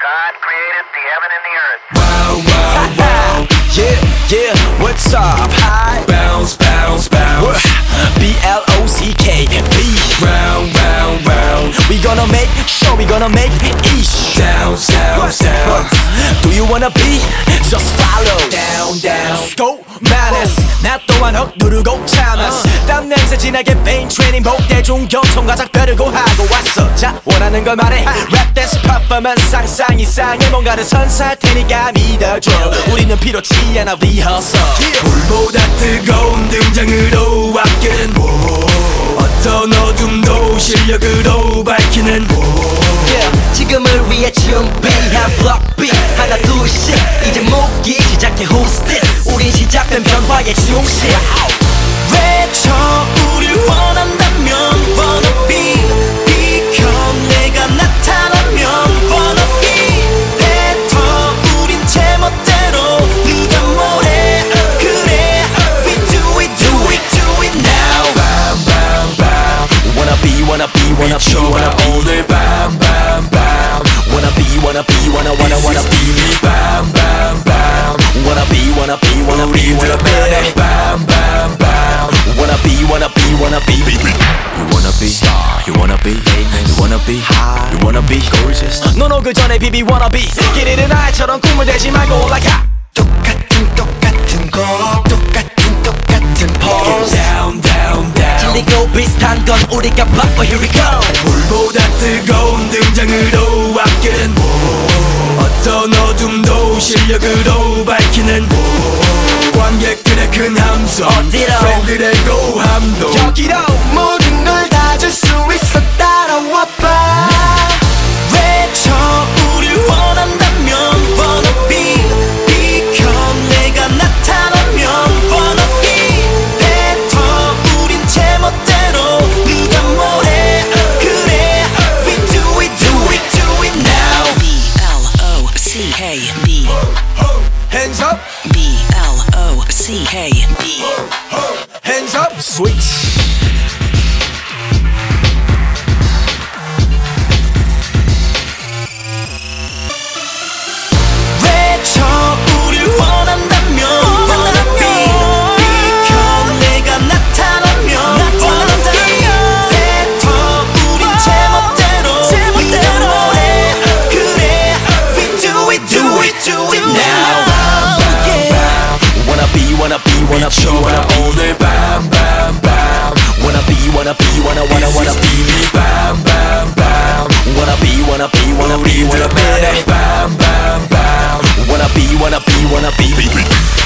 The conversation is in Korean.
God created the heaven and the earth. Wow, wow, wow. Yeah, yeah, what's up? Hi. Bounce, bounce, bounce. B-L-O-C-K-B. Round, round, round. We gonna make sure we gonna make ish. Down, down, down. Do you wanna be? Just follow. Down, down. Go, madness. 나 또한 헉 누르고 참았어. 땀 냄새 진하게 베인 트레이닝 복 대중교통과 작별을고 하고 왔어. 자, 원하는 걸 말해. Rap dance performance 상상 이상의 뭔가를 선사할 테니까 믿어줘. 우리는 필요치 않아 리허설. 불보다 뜨거운 등장으로 아끼는 어떤 어둠도 실력으로 밝히는 지금을 위해 준비한 블록 B 하나 둘씩 이제 목이 시작해 Who's this? 우린 시작된 변화의 중심. 외쳐 우릴 원한다면 wanna be 비켜 내가 나타나면 wanna be 뱉어 우린 제멋대로 누가 뭐래 그래 we do it do it do it now. Bam, bam, bam. Wanna be wanna be wanna be wanna be 오늘 bam, bam, bam. wanna be wanna be wanna be me. Bam, bam, bam. Wanna be wanna be wanna be wanna be Bam, bam, bam. wanna be wanna be wanna be you wanna be star you wanna be you wanna be high you wanna be gorgeous 넌 오기 전에 비비 wanna be 길이는 나처럼 꿈을 대지 말고 올라가 똑같은 거 똑같은 pose Down, down, down. 틀리고 비슷한 건 우리가 바꿔 here we go. 불보다 뜨거운 등장으로 아끼는 어떤 어둠도 실력으로 밝히는 관객들의 큰 함성 어디로? 팬들의 고함도 여기로 모든 걸 다 줄 수 있어 따라와 봐. 외쳐 우릴 원한다면 wanna be 비켜 내가 나타나면 wanna be 뱉어 우린 제멋대로 누가 뭐래 그래 we do it do it do it now. B-L-O-C-K-B Hands up B-L-O-C-K-B hands up switch. 외쳐 우릴 원한다면 wanna be 비켜 내가 나타나면 wanna be 뱉어 우린 제멋대로 누가 뭐래 그래 we do it do it do it now. Wanna be wanna be wanna be wanna be 오늘 bam, bam, bam. wanna be wanna be wanna be me. Bam, bam, bam. Wanna be wanna be wanna be wanna be Bam, bam, bam. wanna be wanna be wanna be